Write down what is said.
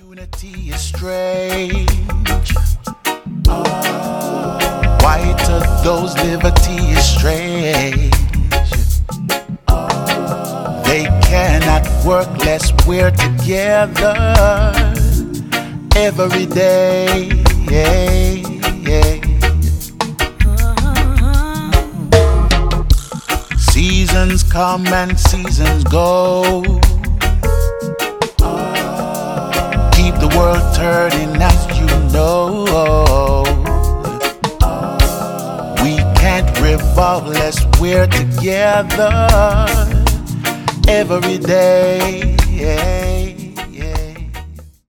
Unity is strange. Why to those liberty is strange. They cannot work less we're together every day. Seasons come and seasons go. Keep the world turning, as you know. We can't revolve unless we're together every day.